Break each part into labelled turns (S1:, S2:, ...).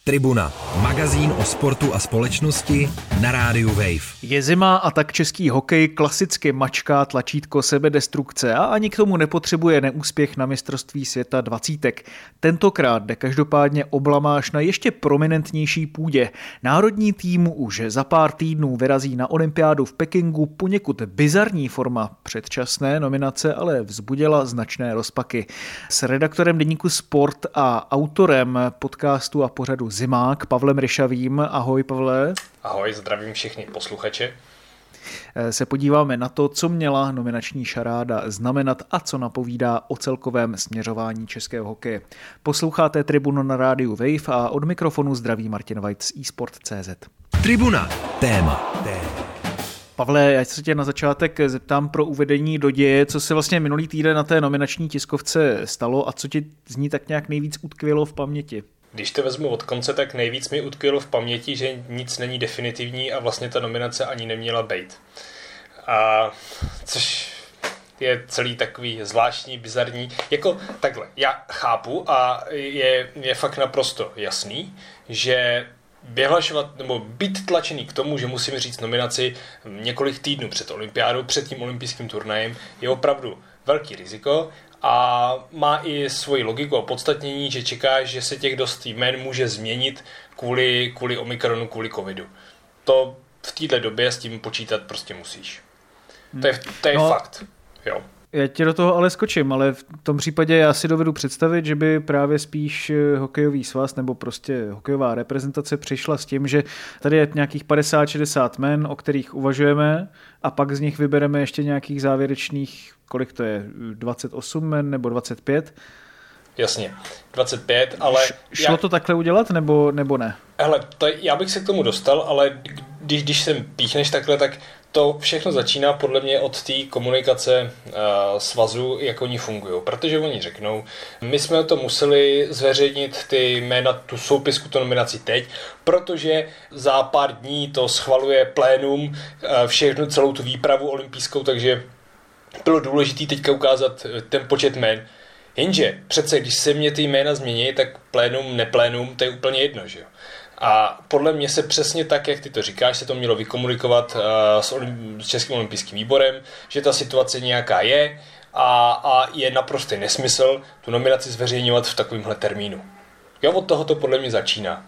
S1: Tribuna, magazín o sportu a společnosti na rádiu Wave.
S2: Je zima a tak český hokej klasicky mačká tlačítko sebedestrukce a ani k tomu nepotřebuje neúspěch na mistrovství světa 20. Tentokrát jde každopádně o blamáž na ještě prominentnější půdě. Národní tým už za pár týdnů vyrazí na olympiádu v Pekingu, poněkud bizarní forma předčasné nominace ale vzbudila značné rozpaky. S redaktorem deníku Sport a autorem podcastu a pořadu Zimák Pavlem Ryšavým. Ahoj, Pavle.
S3: Ahoj, zdravím všechny posluchače.
S2: Se podíváme na to, co měla nominační šaráda znamenat a co napovídá o celkovém směřování českého hokeje. Posloucháte Tribunu na rádiu Wave a od mikrofonu zdraví Martin Vajt z eSport.cz.
S1: Tribuna, téma.
S2: Pavle, já se tě na začátek zeptám pro uvedení do děje, co se vlastně minulý týden na té nominační tiskovce stalo a co ti z ní tak nějak nejvíc utkvělo v paměti.
S3: Když to vezmu od konce, tak nejvíc mi utkvělo v paměti, že nic není definitivní a vlastně ta nominace ani neměla být. A což je celý takový zvláštní, bizarní. Jako takhle, já chápu a je fakt naprosto jasný, že vyhlašovat nebo být tlačený k tomu, že musíme říct nominaci několik týdnů před olympiádou, před tím olympijským turnajem, je opravdu velký riziko a má i svoji logiku a podstatnění, že čekáš, že se těch dost jmen může změnit kvůli Omikronu, kvůli covidu. To v této době s tím počítat prostě musíš. To je fakt. Jo.
S2: Já ti do toho ale skočím, ale v tom případě já si dovedu představit, že by právě spíš hokejový svaz nebo prostě hokejová reprezentace přišla s tím, že tady je nějakých 50-60 men, o kterých uvažujeme a pak z nich vybereme ještě nějakých závěrečných, kolik to je, 28 men nebo 25?
S3: Jasně, 25, ale...
S2: Šlo to takhle udělat nebo ne?
S3: Hele, já bych se k tomu dostal, ale když sem píchneš takhle, tak to všechno začíná podle mě od té komunikace svazu, jak oni fungují. Protože oni řeknou, my jsme to museli zveřejnit ty jména, tu soupisku, tu nominaci teď, protože za pár dní to schvaluje plénum, všechno, celou tu výpravu olympijskou, takže bylo důležité teďka ukázat ten počet jmén. Jenže přece, když se mě ty jména změní, tak plénum, neplénum, to je úplně jedno, že jo. A podle mě se přesně tak, jak ty to říkáš, se to mělo vykomunikovat s Českým olympijským výborem, že ta situace nějaká je a je naprostý nesmysl tu nominaci zveřejňovat v takovémhle termínu. Jo, od toho to podle mě začíná.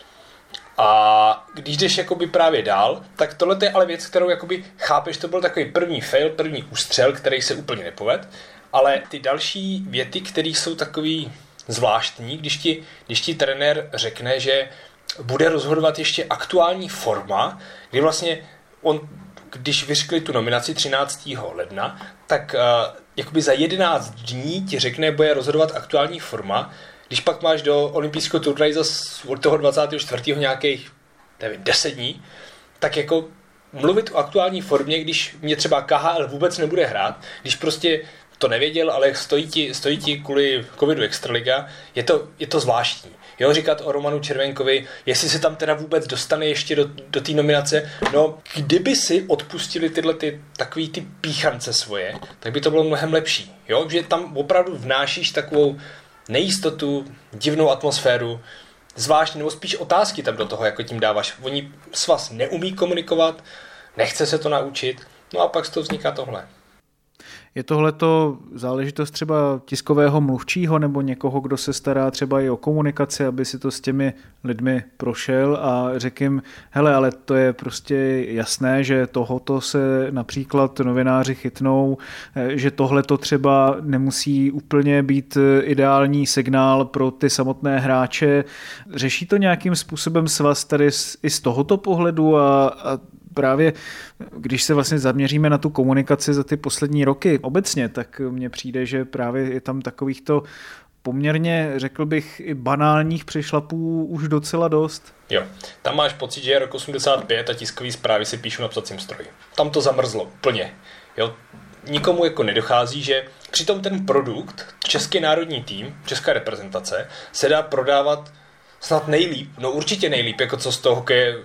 S3: A když jdeš jakoby právě dál, tak tohle je ale věc, kterou jakoby chápeš, to byl takový první fail, první ústřel, který se úplně nepoved, ale ty další věty, které jsou takový zvláštní, když ti trenér řekne, že bude rozhodovat ještě aktuální forma, kdy vlastně on, když vyřkli tu nominaci 13. ledna, tak jakoby za 11 dní ti řekne, bude rozhodovat aktuální forma, když pak máš do olympijského turnaje od toho 24. nějakých, nevím, 10 dní, tak jako mluvit o aktuální formě, když mě třeba KHL vůbec nebude hrát, když prostě to nevěděl, ale stojí ti kvůli covidu extraliga, je to zvláštní. Jo, říkat o Romanu Červenkovi, jestli se tam teda vůbec dostane ještě do té nominace, no, kdyby si odpustili tyhle takový ty píchance svoje, tak by to bylo mnohem lepší. Jo, že tam opravdu vnášíš takovou nejistotu, divnou atmosféru, zvláštní, nebo spíš otázky tam do toho, jako tím dáváš. Oni svaz neumí komunikovat, nechce se to naučit, no a pak z toho vzniká tohle.
S2: Je tohleto záležitost třeba tiskového mluvčího nebo někoho, kdo se stará třeba i o komunikaci, aby si to s těmi lidmi prošel a řekl jim, hele, ale to je prostě jasné, že tohoto se například novináři chytnou, že tohleto třeba nemusí úplně být ideální signál pro ty samotné hráče. Řeší to nějakým způsobem svaz tady i z tohoto pohledu a právě když se vlastně zaměříme na tu komunikaci za ty poslední roky obecně, tak mně přijde, že právě je tam takovýchto poměrně, řekl bych, i banálních přešlapů už docela dost.
S3: Jo, tam máš pocit, že je rok 85 a tiskový zprávy si píšu na psacím stroji. Tam to zamrzlo úplně. Jo, nikomu jako nedochází, že přitom ten produkt, český národní tým, česká reprezentace, se dá prodávat snad nejlíp, no určitě nejlíp, jako co z toho hokeje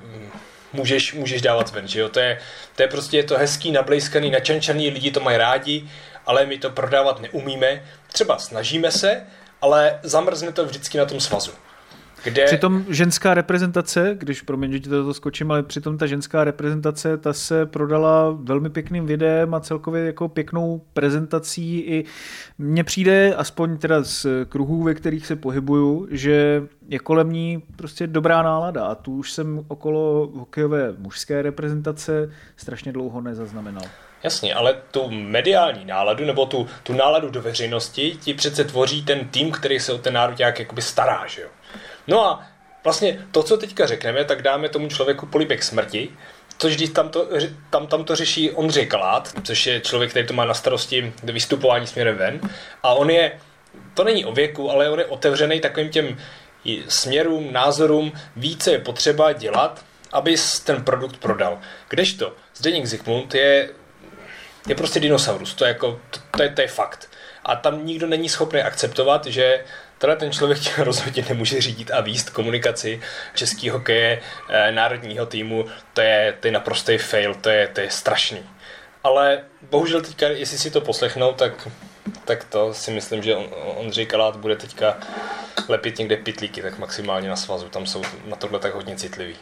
S3: můžeš dávat ven, že jo? To je prostě je to hezký, nablejskaný, načančaný, lidi to mají rádi, ale my to prodávat neumíme. Třeba snažíme se, ale zamrzne to vždycky na tom svazu. kde...
S2: Přitom ženská reprezentace, když promiň, že ti to skočím, ale přitom ta ženská reprezentace, ta se prodala velmi pěkným videem a celkově jako pěknou prezentací. I mně přijde, aspoň teda z kruhů, ve kterých se pohybuju, že je kolem ní prostě dobrá nálada. A tu už jsem okolo hokejové mužské reprezentace strašně dlouho nezaznamenal.
S3: Jasně, ale tu mediální náladu, nebo tu náladu do veřejnosti ti přece tvoří ten tým, který se o ten národ nějak jakoby stará, že jo. No a vlastně to, co teďka řekneme, tak dáme tomu člověku polibek smrti, což když tam to řeší Ondřej Kalát, což je člověk, který to má na starosti vystupování směrem ven. A to není o věku, ale on je otevřený takovým těm směrům, názorům, více je potřeba dělat, aby ten produkt prodal. Kdežto Zdeněk Zikmund je prostě dinosaurus, to je fakt. A tam nikdo není schopný akceptovat, že ten člověk rozhodně nemůže řídit a vést komunikaci český hokeje, národního týmu, to je naprostý fail, to je strašný. Ale bohužel teďka, jestli si to poslechnou, tak to si myslím, že Ondřej Kalát bude teďka lepit někde pytlíky, tak maximálně na svazu, tam jsou na tohle tak hodně citliví.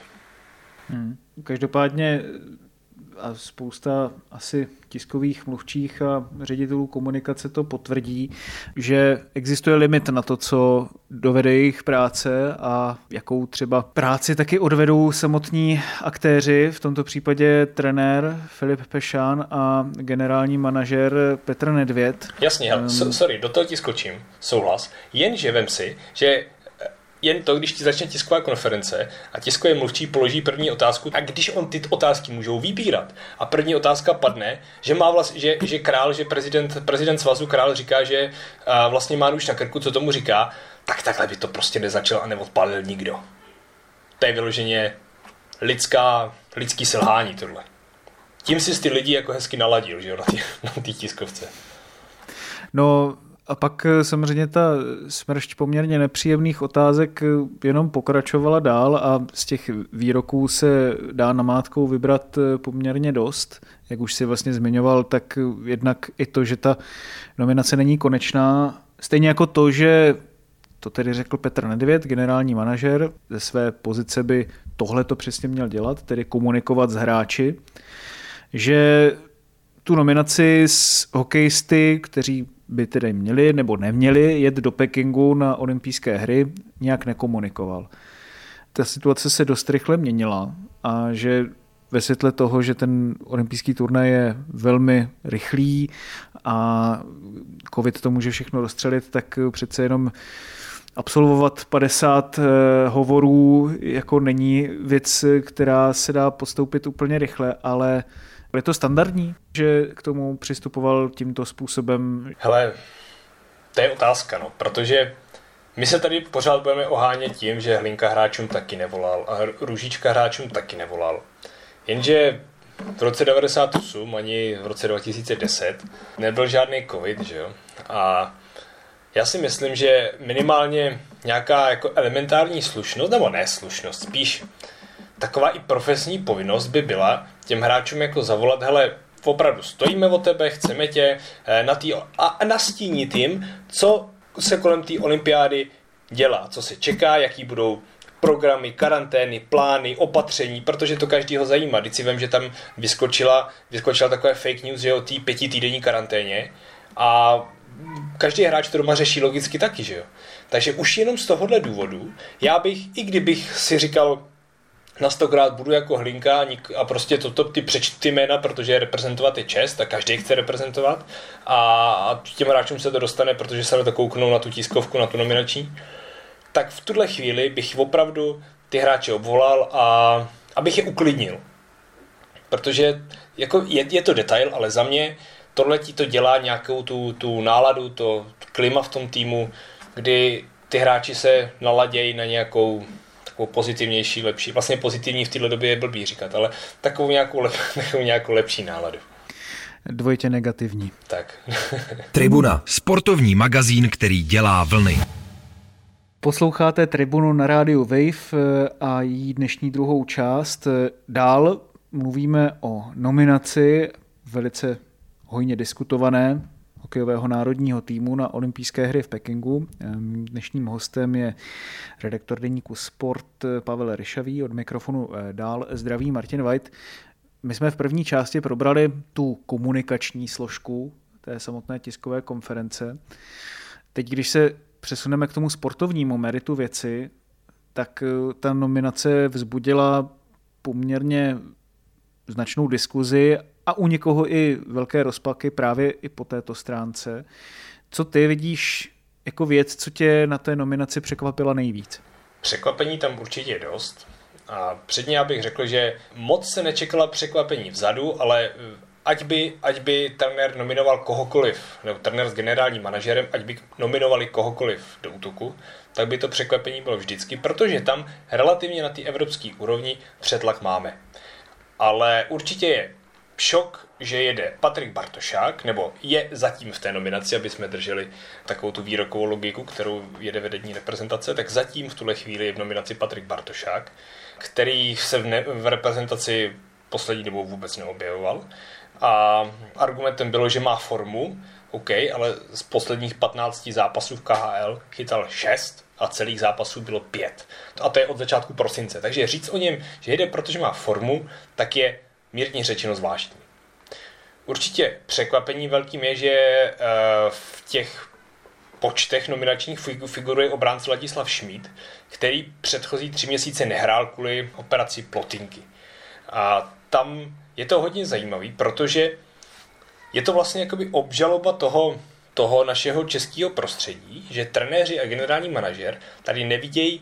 S2: Každopádně a spousta asi tiskových mluvčích a ředitelů komunikace to potvrdí, že existuje limit na to, co dovede jejich práce a jakou třeba práci taky odvedou samotní aktéři, v tomto případě trenér Filip Pešán a generální manažer Petr Nedvěd.
S3: Jasně, sorry, do toho ti skočím, souhlas, jenže vem si, že jen to, když ti začne tisková konference a tiskový mluvčí položí první otázku, a když on ty otázky můžou vybírat a první otázka padne, že má že král, že prezident svazu Král říká, že vlastně má nůž na krku, co tomu říká, tak takhle by to prostě nezačal a neodpálil nikdo. To je vyloženě lidský selhání tohle. Tím si ty lidi jako hezky naladil, že jo, na té tiskovce.
S2: No, a pak samozřejmě ta smršť poměrně nepříjemných otázek jenom pokračovala dál a z těch výroků se dá namátkou vybrat poměrně dost. Jak už si vlastně zmiňoval, tak jednak i to, že ta nominace není konečná, stejně jako to, že to tedy řekl Petr Nedvěd, generální manažer, ze své pozice by tohle to přesně měl dělat, tedy komunikovat s hráči, že tu nominaci s hokejisty, kteří by tedy měli nebo neměli jet do Pekingu na olympijské hry, nějak nekomunikoval. Ta situace se dost rychle měnila a že ve světle toho, že ten olympijský turnaj je velmi rychlý a covid to může všechno rozstřelit, tak přece jenom absolvovat 50 hovorů jako není věc, která se dá podstoupit úplně rychle, ale je to standardní, že k tomu přistupoval tímto způsobem?
S3: Hele, to je otázka, no, protože my se tady pořád budeme ohánět tím, že Hlinka hráčům taky nevolal a Růžička hráčům taky nevolal. Jenže v roce 98 ani v roce 2010 nebyl žádný covid, že jo? A já si myslím, že minimálně nějaká jako elementární slušnost, nebo ne slušnost, spíš taková i profesní povinnost by byla těm hráčům jako zavolat, hele, opravdu stojíme o tebe, chceme tě a nastínit jim, co se kolem té olympiády dělá, co se čeká, jaký budou programy, karantény, plány, opatření, protože to každýho zajímá. Když si vím, že tam vyskočila takové fake news, že o té 5týdenní karanténě a každý hráč to doma řeší logicky taky, že jo. Takže už jenom z tohohle důvodu, já bych, i kdybych si říkal, na 100krát budu jako Hlinka a prostě ty přečti ty jména, protože reprezentovat je čest a každý chce reprezentovat a těm hráčům se to dostane, protože se na to kouknou na tu tiskovku, na tu nominační, tak v tuhle chvíli bych opravdu ty hráče obvolal a abych je uklidnil. Protože jako je to detail, ale za mě tohle ti to dělá nějakou tu náladu, to klima v tom týmu, kdy ty hráči se naladějí na nějakou pozitivnější, lepší. Vlastně pozitivní v této době je blbý říkat, ale takovou nějakou lepší náladu.
S2: Dvojitě negativní.
S3: Tak.
S1: Tribuna, sportovní magazín, který dělá vlny.
S2: Posloucháte Tribunu na rádiu Wave a její dnešní druhou část. Dál mluvíme o nominaci velice hojně diskutované hokejového národního týmu na olympijské hry v Pekingu. Dnešním hostem je redaktor deníku Sport Pavel Ryšavý, od mikrofonu dál zdraví Martin White. My jsme v první části probrali tu komunikační složku té samotné tiskové konference. Teď, když se přesuneme k tomu sportovnímu meritu věci, tak ta nominace vzbudila poměrně značnou diskuzi a u někoho i velké rozpaky právě i po této stránce. Co ty vidíš jako věc, co tě na té nominaci překvapila nejvíc?
S3: Překvapení tam určitě je dost. A předně já bych řekl, že moc se nečekala překvapení vzadu, ale ať by trenér nominoval kohokoliv, nebo trenér s generálním manažerem, ať by nominovali kohokoliv do útoku, tak by to překvapení bylo vždycky, protože tam relativně na té evropské úrovni přetlak máme. Ale určitě je šok, že jede Patrik Bartošák, nebo je zatím v té nominaci, aby jsme drželi takovou tu výrokovou logiku, kterou jede vedení reprezentace, tak zatím v tuhle chvíli je v nominaci Patrik Bartošák, který se v reprezentaci poslední dobou vůbec neobjevoval. A argumentem bylo, že má formu, OK, ale z posledních 15 zápasů v KHL chytal 6 a celých zápasů bylo 5. A to je od začátku prosince. Takže říct o něm, že jede, protože má formu, tak je mírně řečeno zvláštní. Určitě překvapení velkým je, že v těch počtech nominačních figuruje obránce Ladislav Šmíd, který předchozí 3 měsíce nehrál kvůli operaci plotinky. A tam je to hodně zajímavý, protože je to vlastně jakoby obžaloba toho našeho českého prostředí, že trenéři a generální manažer tady nevidějí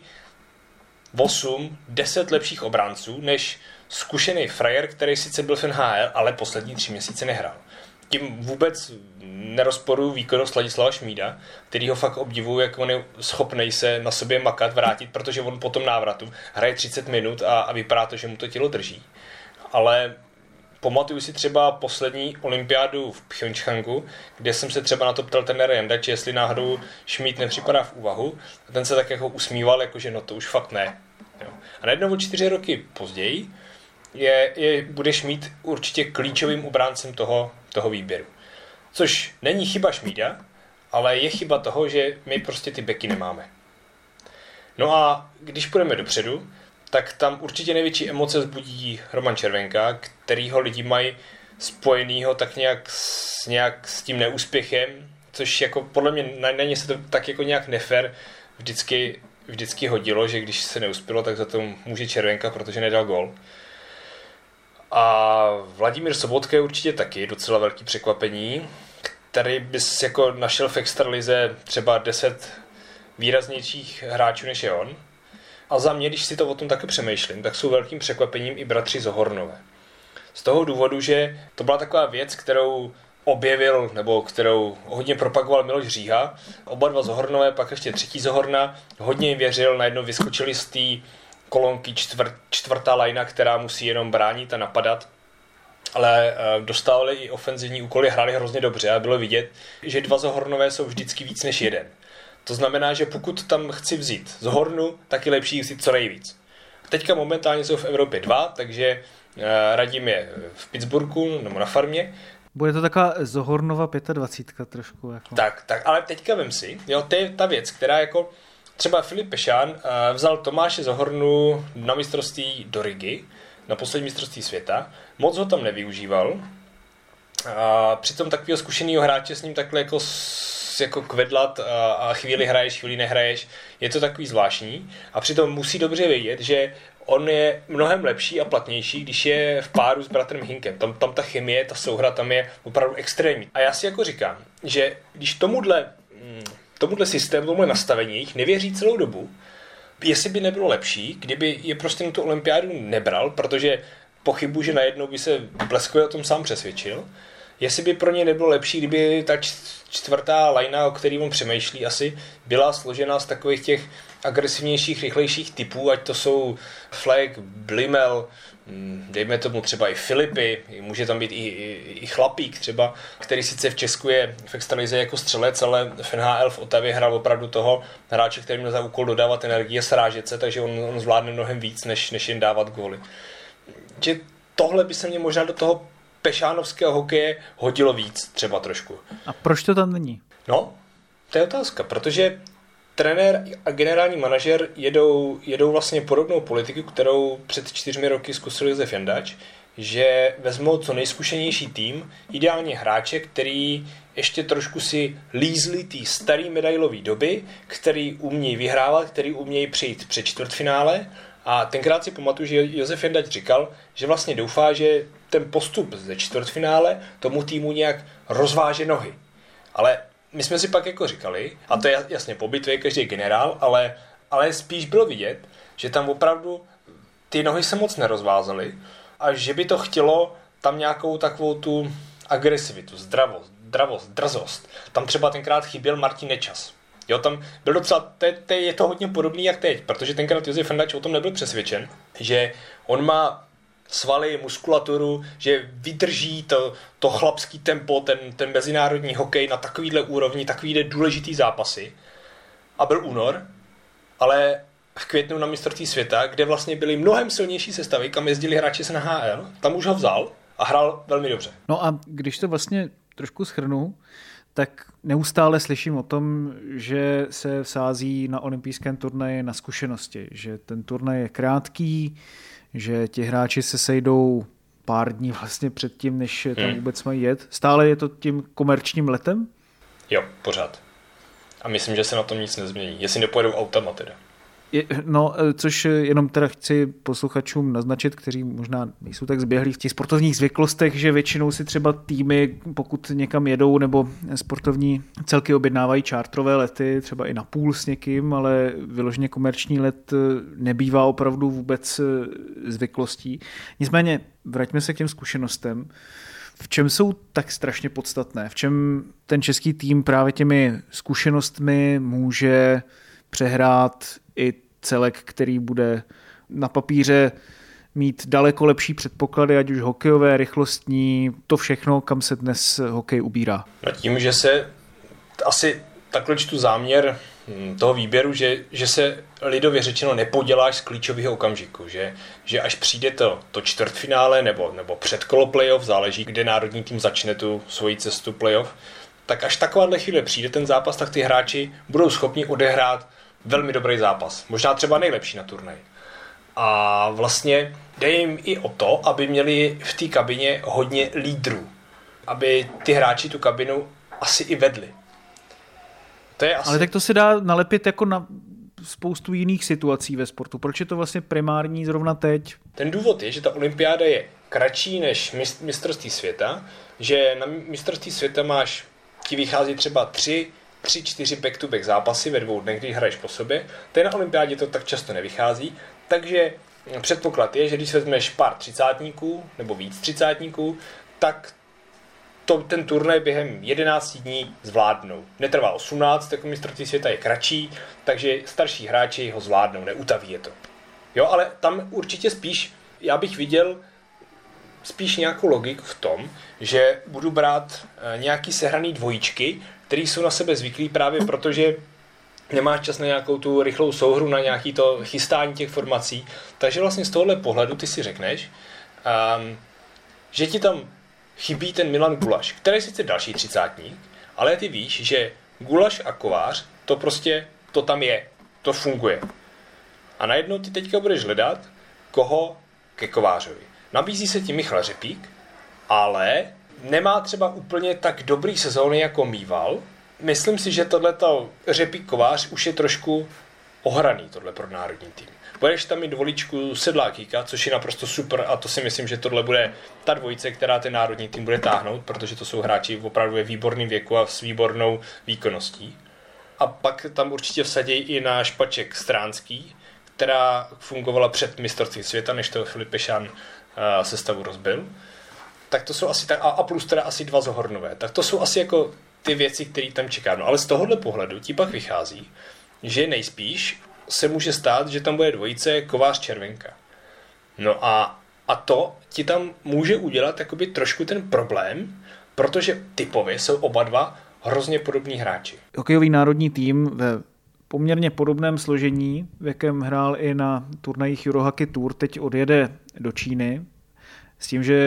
S3: 8-10 lepších obránců než zkušený frajer, který sice byl v NHL, ale poslední 3 měsíce nehrál. Tím vůbec nerozporuju výkonnost Ladislava Šmída, který ho fakt obdivuju, jak on je schopnej se na sobě makat, vrátit, protože on po tom návratu hraje 30 minut a vypadá to, že mu to tělo drží. Ale pamatuju si třeba poslední olympiádu v Pchjongčchangu, kde jsem se třeba na to ptal trenéra Jandače, jestli náhodou Šmíd nepřipadá v úvahu. A ten se tak jako usmíval, jakože no to už fakt ne. Jo. A najednou o 4 roky později bude Šmíd určitě klíčovým obráncem toho výběru. Což není chyba Šmída, ale je chyba toho, že my prostě ty beky nemáme. No a když půjdeme dopředu, tak tam určitě největší emoce vzbudí Roman Červenka, kterýho lidi mají spojenýho tak nějak s tím neúspěchem, což jako podle mě na ně se to tak jako nějak nefér vždycky hodilo, že když se neuspělo, tak za to může Červenka, protože nedal gól. A Vladimír Sobotka je určitě taky docela velký překvapení, který bys jako našel v extralize třeba 10 výraznějších hráčů než je on. A za mě, když si to o tom taky přemýšlím, tak jsou velkým překvapením i bratři Zohornové. Z toho důvodu, že to byla taková věc, kterou objevil, nebo kterou hodně propagoval Miloš Říha. Oba dva Zohornové, pak ještě třetí Zohorna, hodně jim věřil, najednou vyskočili z té kolonky čtvrtá lajna, která musí jenom bránit a napadat. Ale dostávali i ofenzivní úkoly, hráli hrozně dobře a bylo vidět, že 2 Zohornové jsou vždycky víc než jeden. To znamená, že pokud tam chci vzít Zohornu, tak je lepší vzít co nejvíc. Teďka momentálně jsou v Evropě 2, takže radím je v Pittsburghu nebo na farmě.
S2: Bude to taková Zohornova 25 trošku. Jako.
S3: Tak, ale teďka vem si, jo, to je ta věc, která jako třeba Filip Pešán vzal Tomáše Zohornu na mistrovství do Rigy, na poslední mistrovství světa, moc ho tam nevyužíval a přitom takového zkušeného hráče s ním takhle jako kvedlat a chvíli hraješ, chvíli nehraješ, je to takový zvláštní a přitom musí dobře vědět, že on je mnohem lepší a platnější, když je v páru s bratrem Hinkem. Tam ta chemie, ta souhra tam je opravdu extrémní. A já si jako říkám, že když tomuhle systému, tomuhle nastavení jich nevěří celou dobu, jestli by nebylo lepší, kdyby je prostě na tu olympiádu nebral, protože pochybuji, že najednou by se bleskově o tom sám přesvědčil, jestli by pro ně nebylo lepší, kdyby ta čtvrtá lajna, o který on přemýšlí asi, byla složena z takových těch agresivnějších, rychlejších typů, ať to jsou Fleck, Blimel, dejme tomu třeba i Filipy, může tam být i Chlapík třeba, který sice v Česku je v extralize jako střelec, ale v NHL v Otavě hrál opravdu toho hráče, který měl za úkol dodávat energii a srážet se, takže on zvládne mnohem víc, než jen dávat góly. Že tohle by se mě možná do toho pešánovského hokeje hodilo víc, třeba trošku.
S2: A proč to tam není?
S3: No, to je otázka, protože trenér a generální manažer jedou vlastně podobnou politiku, kterou před 4 roky zkusil Josef Jandač, že vezmou co nejzkušenější tým, ideálně hráče, který ještě trošku si lízli té staré medailové doby, který umějí vyhrávat, který umějí přijít před čtvrtfinále. A tenkrát si pamatuju, že Josef Jandač říkal, že vlastně doufá, že ten postup ze čtvrtfinále tomu týmu nějak rozváže nohy. Ale my jsme si pak jako říkali, a to je jasně po bitvě, každý je generál, ale spíš bylo vidět, že tam opravdu ty nohy se moc nerozvázaly a že by to chtělo tam nějakou takovou tu agresivitu, zdravost, drzost. Tam třeba tenkrát chyběl Martin Nečas. Jo, tam byl docela, je to hodně podobný jak teď, protože tenkrát Josef Jandač o tom nebyl přesvědčen, že on má svaly, muskulaturu, že vydrží to chlapský tempo, ten mezinárodní hokej na takovýhle úrovni, takovýhle důležitý zápasy. A byl únor, ale v květnu na mistrovství světa, kde vlastně byly mnohem silnější sestavy, kam jezdili hráči z NHL, tam už ho vzal a hrál velmi dobře.
S2: No a když to vlastně trošku shrnu, tak neustále slyším o tom, že se sází na olympijském turnaji na zkušenosti, že ten turnaj je krátký, že ti hráči se sejdou pár dní vlastně předtím, než tam vůbec mají jet. Stále je to tím komerčním letem?
S3: Jo, pořád. A myslím, že se na tom nic nezmění. Jestli nepojedou autama teda.
S2: No, což jenom teda chci posluchačům naznačit, kteří možná nejsou tak zběhlí v těch sportovních zvyklostech, že většinou si třeba týmy, pokud někam jedou, nebo sportovní celky objednávají čártrové lety, třeba i na půl s někým, ale vyloženě komerční let nebývá opravdu vůbec zvyklostí. Nicméně, vraťme se k těm zkušenostem. V čem jsou tak strašně podstatné? V čem ten český tým právě těmi zkušenostmi může přehrát i celek, který bude na papíře mít daleko lepší předpoklady, ať už hokejové, rychlostní, to všechno, kam se dnes hokej ubírá?
S3: No tím, že se asi takhle čtu záměr toho výběru, že se lidově řečeno nepoděláš z klíčového okamžiku, že až přijde to čtvrtfinále nebo předkolo playoff, záleží, kde národní tým začne tu svoji cestu playoff, tak až takováhle chvíle přijde ten zápas, tak ty hráči budou schopni odehrát velmi dobrý zápas. Možná třeba nejlepší na turnaji. A vlastně jde jim i o to, aby měli v té kabině hodně lídrů. Aby ty hráči tu kabinu asi i vedli. To je asi...
S2: Ale tak to se dá nalepit jako na spoustu jiných situací ve sportu. Proč je to vlastně primární zrovna teď?
S3: Ten důvod je, že ta olympiáda je kratší než mistrovství světa, že na mistrovství světa ti vychází třeba 3-4 back-to-back zápasy ve 2 dnech, když hraješ po sobě. Tady na olympiádě to tak často nevychází, takže předpoklad je, že když vezmeš pár třicátníků nebo víc třicátníků, tak ten turnaj během 11 dní zvládnou. Netrvá 18, tak mistrovství světa je kratší, takže starší hráči ho zvládnou, neutaví je to. Jo, ale tam určitě spíš, já bych viděl spíš nějakou logiku v tom, že budu brát nějaký sehraný dvojičky, který jsou na sebe zvyklí právě proto, že nemáš čas na nějakou tu rychlou souhru, na nějaký to chystání těch formací. Takže vlastně z tohohle pohledu ty si řekneš, že ti tam chybí ten Milan Gulaš, který je sice další třicátník, ale ty víš, že Gulaš a Kovář, to tam je, to funguje. A najednou ty teďka budeš hledat, koho ke Kovářovi. Nabízí se ti Michal Řepík, ale nemá třeba úplně tak dobrý sezóny, jako mýval. Myslím si, že tohleto Řepík Kovář už je trošku ohraný tohle pro národní tým. Budeš tam mít dvoličku Sedlákíka, což je naprosto super a to si myslím, že tohle bude ta dvojice, která ten národní tým bude táhnout, protože to jsou hráči opravdu ve výborném věku a s výbornou výkonností. A pak tam určitě vsadí i na Špaček Stránský, která fungovala před mistrovstvím světa, než to Filip Pešán sestavu rozbil. Tak to jsou asi tak, a plus teda asi 2 Zohornové. Tak to jsou asi jako ty věci, které tam čeká. No ale z tohohle pohledu ti pak vychází, že nejspíš se může stát, že tam bude dvojice Kovář-Červenka. No a to ti tam může udělat jakoby trošku ten problém, protože typově jsou oba dva hrozně podobní hráči.
S2: Hokejový národní tým ve poměrně podobném složení, v jakém hrál i na turnajích Eurohockey Tour, teď odjede do Číny s tím, že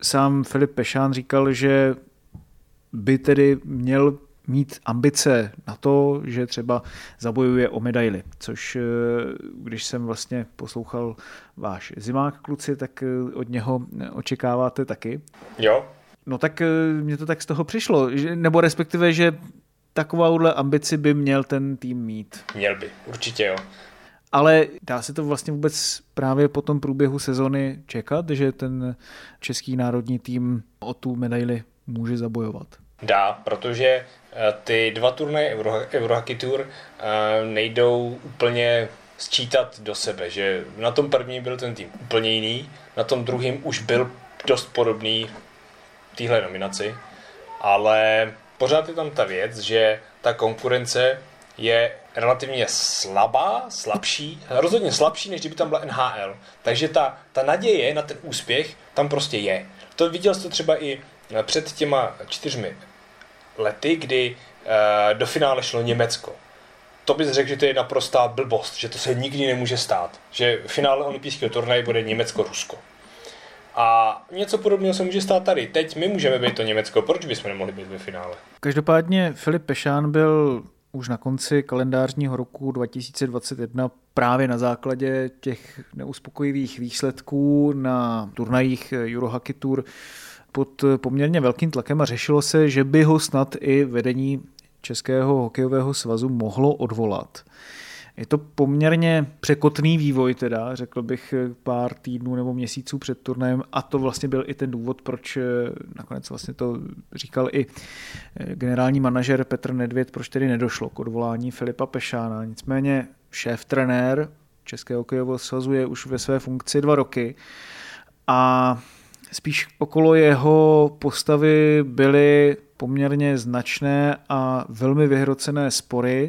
S2: Sám Filip Pešán říkal, že by tedy měl mít ambice na to, že třeba zabojuje o medaili, což když jsem vlastně poslouchal váš Zimák, kluci, tak od něho očekáváte taky.
S3: Jo.
S2: No tak mně to tak z toho přišlo, nebo respektive, že takovouhle ambici by měl ten tým mít.
S3: Měl by, určitě jo.
S2: Ale dá se to vlastně vůbec právě po tom průběhu sezony čekat, že ten český národní tým o tu medaili může zabojovat?
S3: Dá, protože ty 2 turnaje Eurohockey Tour nejdou úplně sčítat do sebe, že na tom prvním byl ten tým úplně jiný, na tom druhém už byl dost podobný téhle nominaci, ale pořád je tam ta věc, že ta konkurence je relativně slabší, rozhodně slabší, než kdyby tam byla NHL. Takže ta naděje na ten úspěch tam prostě je. To viděl jsi to třeba i před těma 4 lety, kdy do finále šlo Německo. To bys řekl, že to je naprostá blbost, že to se nikdy nemůže stát. Že v finále olympijského turnaje bude Německo-Rusko. A něco podobného se může stát tady. Teď my můžeme být to Německo, proč bychom nemohli být ve finále?
S2: Každopádně Filip Pešán byl už na konci kalendářního roku 2021 právě na základě těch neuspokojivých výsledků na turnajích Eurohockey Tour pod poměrně velkým tlakem a řešilo se, že by ho snad i vedení Českého hokejového svazu mohlo odvolat. Je to poměrně překotný vývoj teda, řekl bych pár týdnů nebo měsíců před turnajem a to vlastně byl i ten důvod, proč nakonec vlastně to říkal i generální manažer Petr Nedvěd, proč tedy nedošlo k odvolání Filipa Pešána. Nicméně šéf-trenér Českého hokejového svazu je už ve své funkci 2 roky a spíš okolo jeho postavy byly poměrně značné a velmi vyhrocené spory.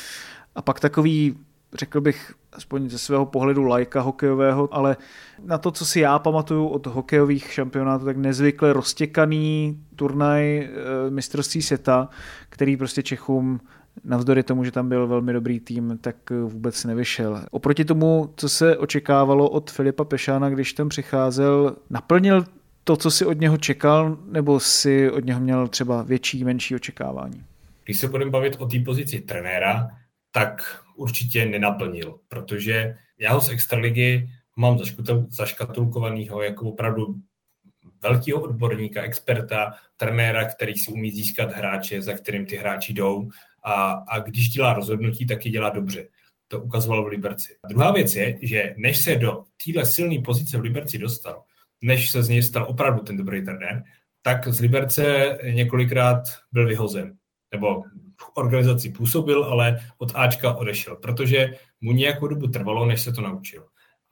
S2: A pak takový, řekl bych, aspoň ze svého pohledu laika hokejového, ale na to, co si já pamatuju od hokejových šampionátů, tak nezvykle roztěkaný turnaj mistrovství světa, který prostě Čechům navzdory tomu, že tam byl velmi dobrý tým, tak vůbec nevyšel. Oproti tomu, co se očekávalo od Filipa Pešána, když tam přicházel, naplnil to, co si od něho čekal, nebo si od něho měl třeba větší, menší očekávání?
S4: Když se budeme bavit o té pozici trenéra, tak určitě nenaplnil, protože já ho z extraligy mám zaškatulkovanýho jako opravdu velkého odborníka, experta, trenéra, který si umí získat hráče, za kterým ty hráči jdou a když dělá rozhodnutí, tak je dělá dobře. To ukazoval v Liberci. A druhá věc je, že než se do téhle silné pozice v Liberci dostal, než se z něj stal opravdu ten dobrý trenér, tak z Liberce několikrát byl vyhozen. Nebo v organizaci působil, ale od Ačka odešel, protože mu nějakou dobu trvalo, než se to naučil.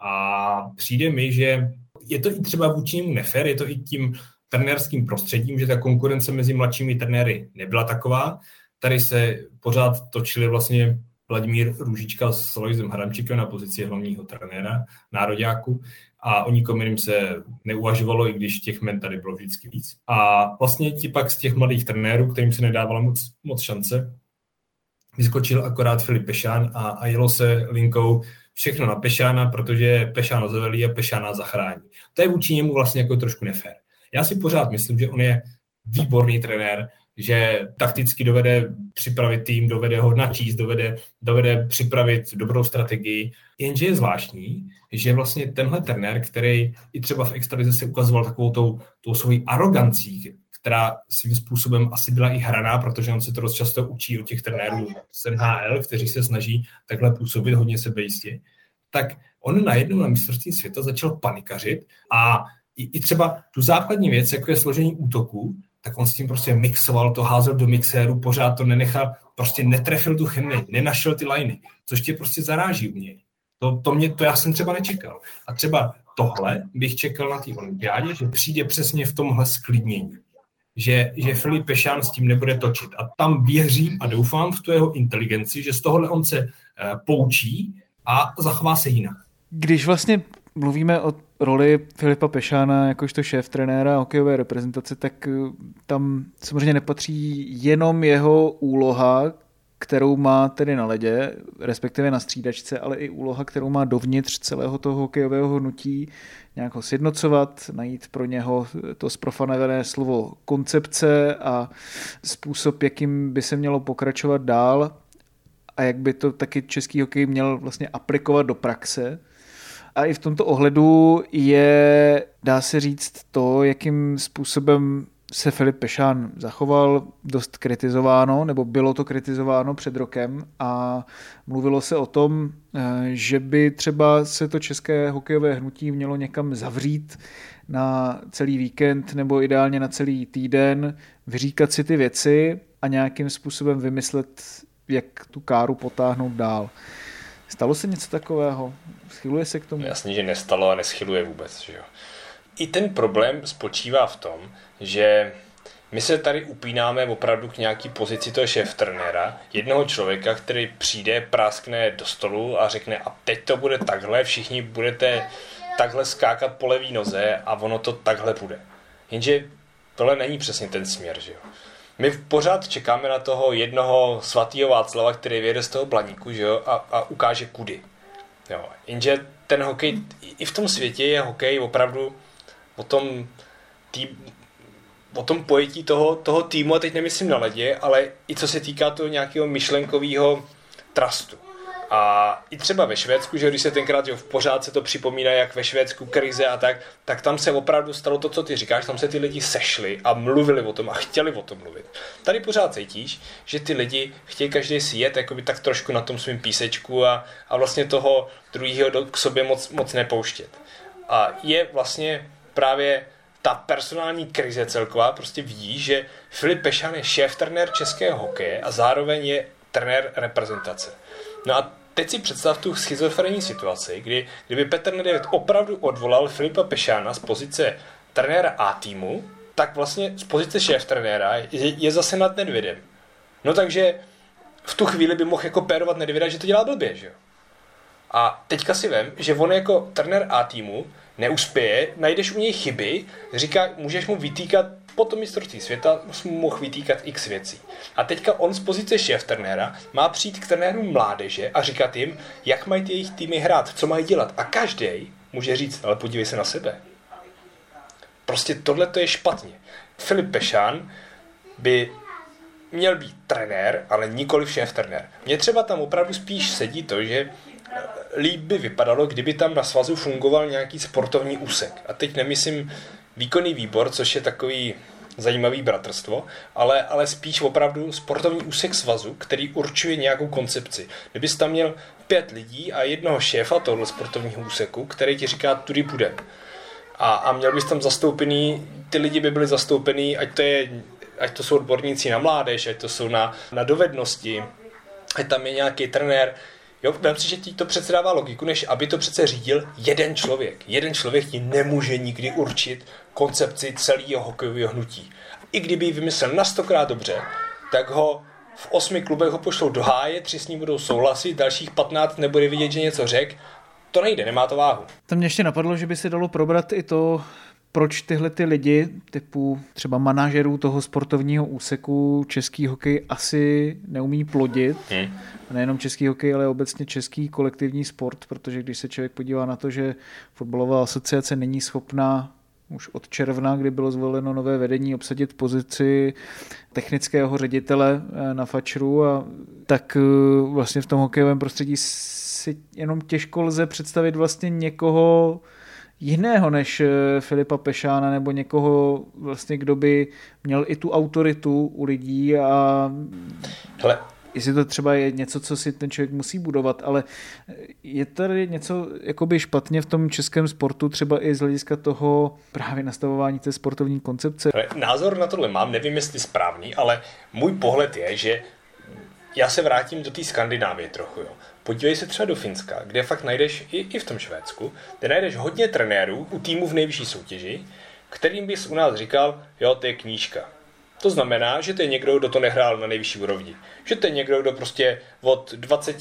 S4: A přijde mi, že je to i třeba vůči němu nefér, je to i tím trenérským prostředím, že ta konkurence mezi mladšími trenéry nebyla taková. Tady se pořád točili vlastně Vladimír Růžička s Lojzem Hramčikem na pozici hlavního trenéra nároďáku a o nikom jiným se neuvažovalo, i když těch men tady bylo vždycky víc. A vlastně pak z těch mladých trenérů, kterým se nedávala moc šance, vyskočil akorát Filip Pešán a jelo se linkou všechno na Pešána, protože Pešána zavelí a Pešána zachrání. To je vůči němu vlastně jako trošku nefér. Já si pořád myslím, že on je výborný trenér, že takticky dovede připravit tým, dovede ho načíst, dovede připravit dobrou strategii. Jenže je zvláštní, že vlastně tenhle trenér, který i třeba v extralize se ukazoval takovou tou svojí arogancí, která svým způsobem asi byla i hraná, protože on se to dost často učí od těch trenérů z NHL, kteří se snaží takhle působit hodně sebejistě, tak on najednou na mistrovství světa začal panikařit a i třeba tu základní věc, jako je složení útoku, tak on s tím prostě mixoval, to házel do mixéru, pořád to nenechal, prostě netrefil tu chemii, nenašel ty liny, což tě prostě zaráží u něj. To já jsem třeba nečekal. A třeba tohle bych čekal na té olympiádě, že přijde přesně v tomhle sklidnění. Že Filip Pešán s tím nebude točit. A tam věřím a doufám v tu jeho inteligenci, že z tohohle on se poučí a zachová se jinak.
S2: Když vlastně mluvíme o roli Filipa Pešána jakožto šéf-trenéra hokejové reprezentace, tak tam samozřejmě nepatří jenom jeho úloha, kterou má tedy na ledě, respektive na střídačce, ale i úloha, kterou má dovnitř celého toho hokejového hnutí, nějak ho sjednocovat, najít pro něho to zprofanované slovo koncepce a způsob, jakým by se mělo pokračovat dál a jak by to taky český hokej měl vlastně aplikovat do praxe. A i v tomto ohledu je, dá se říct, to, jakým způsobem se Filip Pešán zachoval, dost kritizováno, nebo bylo to kritizováno před rokem a mluvilo se o tom, že by třeba se to české hokejové hnutí mělo někam zavřít na celý víkend nebo ideálně na celý týden, vyříkat si ty věci a nějakým způsobem vymyslet, jak tu káru potáhnout dál. Stalo se něco takového? Schyluje se k tomu?
S3: Jasně, že nestalo a neschyluje vůbec. Že jo? I ten problém spočívá v tom, že my se tady upínáme opravdu k nějaký pozici toho šéftrenéra, jednoho člověka, který přijde, práskne do stolu a řekne a teď to bude takhle, všichni budete takhle skákat po levý noze a ono to takhle bude. Jenže tohle není přesně ten směr, že jo. My pořád čekáme na toho jednoho svatýho Václava, který vyjede z toho Blaníku, že jo, a ukáže kudy. Jo. Jenže ten hokej, i v tom světě je hokej opravdu o tom pojetí toho týmu, a teď nemyslím na ledě, ale i co se týká toho nějakého myšlenkového trustu. A i třeba ve Švédsku, že když se tenkrát v pořád se to připomíná, jak ve Švédsku krize a tak tam se opravdu stalo to, co ty říkáš, tam se ty lidi sešli a mluvili o tom a chtěli o tom mluvit. Tady pořád cítíš, že ty lidi chtějí každý si jet jakoby tak trošku na tom svým písečku a vlastně toho druhého k sobě moc nepouštět. A je vlastně právě ta personální krize celková, prostě vidí, že Filip Pešán je šéf-trenér českého hokeje a zároveň je trenér reprezentace. No a teď si představ tu schizofrenní situaci, kdyby Petr Nedvěd opravdu odvolal Filipa Pešána z pozice trenéra A týmu, tak vlastně z pozice šéf-trenéra je zase nad Nedvědem. No takže v tu chvíli by mohl jako pérovat Nedvěda, že to dělá blbě, že jo? A teďka si vem, že on jako trenér A týmu neuspěje, najdeš u něj chyby, můžeš mu vytýkat po tom mistrovství světa, mu mohl vytýkat x věcí. A teďka on z pozice šéf-trenéra má přijít k trenérům mládeže a říkat jim, jak mají ty jejich týmy hrát, co mají dělat. A každý může říct, ale podívej se na sebe. Prostě tohle to je špatně. Filip Pešán by měl být trenér, ale nikoliv šéf-trenér. Mně třeba tam opravdu spíš sedí to, že líp by vypadalo, kdyby tam na svazu fungoval nějaký sportovní úsek. A teď nemyslím výkonný výbor, což je takový zajímavý bratrstvo, ale spíš opravdu sportovní úsek svazu, který určuje nějakou koncepci. Kdybys tam měl 5 lidí a jednoho šéfa tohle sportovního úseku, který ti říká, tudy půjdem. A měl bys tam zastoupený, ty lidi by byli zastoupený, ať to jsou odborníci na mládež, ať to jsou na dovednosti, ať tam je nějaký trenér. Jo, vem si, že ti to přece dává logiku, než aby to přece řídil jeden člověk. Jeden člověk ti nemůže nikdy určit koncepci celého hokejového hnutí. I kdyby ji vymyslel na 100krát dobře, tak ho v 8 klubech ho pošlou do háje, 3 s ním budou souhlasit, dalších 15 nebude vidět, že něco řek. To nejde, nemá to váhu.
S2: Tam mě ještě napadlo, že by se dalo probrat i to, proč tyhle ty lidi, typu třeba manažerů toho sportovního úseku český hokej asi neumí plodit. A nejenom český hokej, ale obecně český kolektivní sport, protože když se člověk podívá na to, že fotbalová asociace není schopná už od června, kdy bylo zvoleno nové vedení, obsadit pozici technického ředitele na fačru, tak vlastně v tom hokejovém prostředí si jenom těžko lze představit vlastně někoho jiného než Filipa Pešána nebo někoho vlastně, kdo by měl i tu autoritu u lidí a jestli to třeba je něco, co si ten člověk musí budovat, ale je tady něco jakoby špatně v tom českém sportu, třeba i z hlediska toho právě nastavování té sportovní koncepce.
S3: Názor na tohle mám, nevím, jestli správný, ale můj pohled je, že já se vrátím do té Skandinávie trochu. Jo. Podívej se třeba do Finska, kde fakt najdeš, i v tom Švédsku, kde najdeš hodně trenérů u týmu v nejvyšší soutěži, kterým bys u nás říkal, jo, to je knížka. To znamená, že to je někdo, kdo to nehrál na nejvyšší úrovni. Že to je někdo, kdo prostě od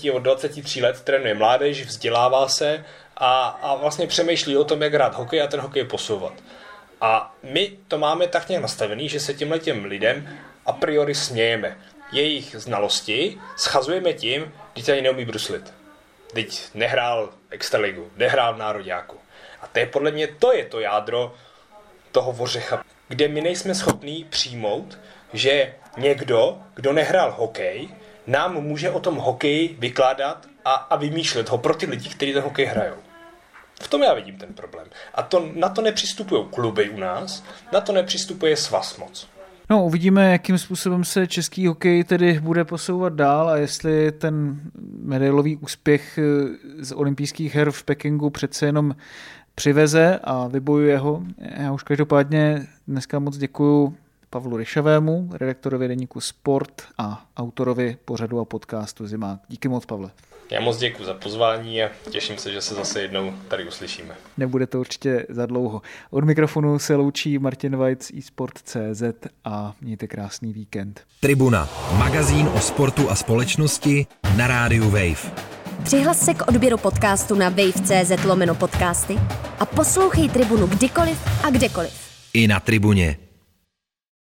S3: 23 let trénuje mládež, vzdělává se a vlastně přemýšlí o tom, jak hrát hokej a ten hokej posouvat. A my to máme tak nějak nastavený, že se těmhletěm lidem a priori smějeme. jejich znalosti schazujeme tím, že tady neumí bruslit. Teď nehrál extraligu, nehrál v nároďáku. A to je podle mě, to je to jádro toho ořecha, kde my nejsme schopní přijmout, že někdo, kdo nehrál hokej, nám může o tom hokeji vykládat a vymýšlet ho pro ty lidi, kteří ten hokej hrajou. V tom já vidím ten problém. A na to nepřistupují kluby u nás, na to nepřistupuje svaz moc.
S2: No, uvidíme, jakým způsobem se český hokej tedy bude posouvat dál a jestli ten medailový úspěch z olympijských her v Pekingu přece jenom přiveze a vybojuje ho. Já už každopádně dneska moc děkuju Pavlu Ryšavému, redaktorovi deníku Sport a autorovi pořadu a podcastu Zimák. Díky moc, Pavle.
S3: Já moc děkuji za pozvání a těším se, že se zase jednou tady uslyšíme.
S2: Nebude to určitě za dlouho. Od mikrofonu se loučí Martin Vajc, eSport.cz a mějte krásný víkend.
S1: Tribuna, magazín o sportu a společnosti na rádiu Wave.
S5: Přihlas se k odběru podcastu na wave.cz/podcasty a poslouchej Tribunu kdykoliv a kdekoliv.
S1: I na Tribuně.